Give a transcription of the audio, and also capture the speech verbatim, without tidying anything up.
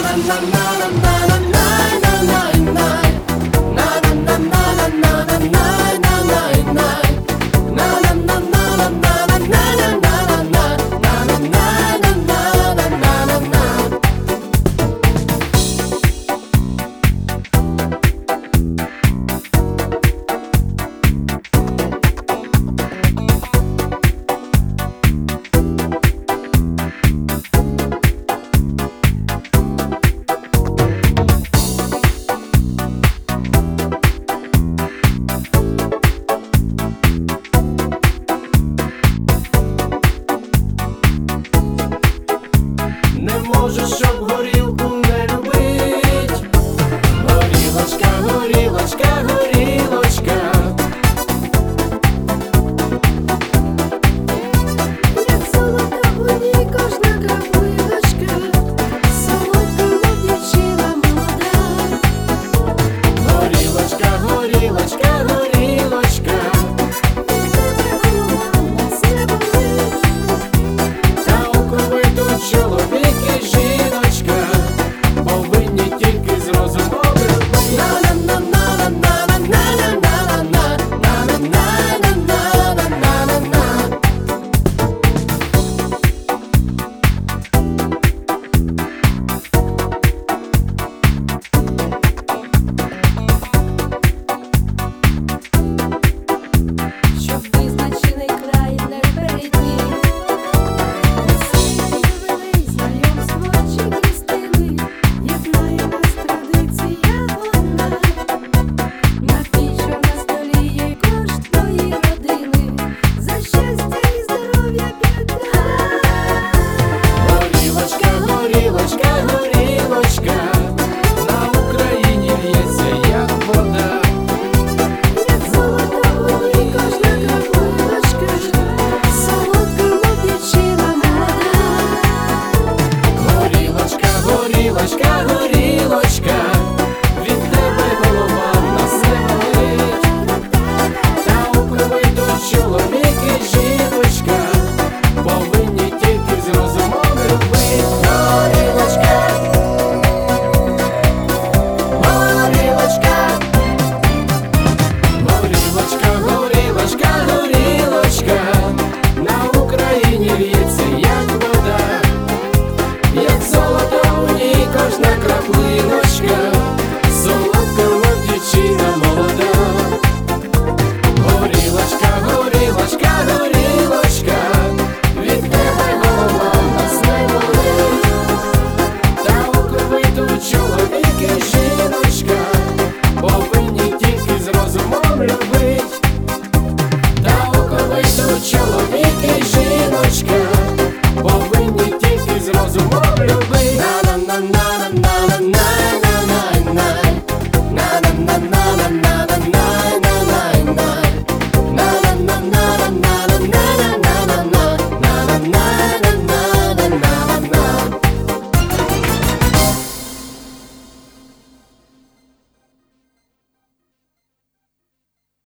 Може, щоб горілку не любить. Горілочка, горілочка, горілочка. Як золота в воді кожна краплиночка, солодка, мов дівчина молода. Горілочка, горілочка, горілочка. Від тебе голова на все болить. Та у кого йдуть чоловік і жіночка, повинні тільки з розумом любити. Щоб визначений край не перейти, весілля, знайомство чи крістини, єднає нас традиція одна. На піччю на столі є кошт твої родини, за щастя і здоров'я п'ята. Горілочка, горілочка, горілочка. На Україні лється, як вода. Як золота в воді кожна краплиночка, солодка, мов дівчина молода. Горілочка, горілочка, горілочка. Від тебе голова на все болить. Та у кого йдуть чоловік і жіночка, повинні тільки з розумом любити. Горілочка, горілочка. Горілочка, горілочка, горілочка. На Україні лється, як вода. Як золото у ній кожна краплиночка, солодка, мов дівчина молода. Горілочка, горілочка, горілочка. Від тебе голова на все болить. Та у кого йдуть чоловік і жіночка, повинні тільки з розумом любить. Та у кого йдуть чоловік і жіночка, повинні тільки з розумом любить.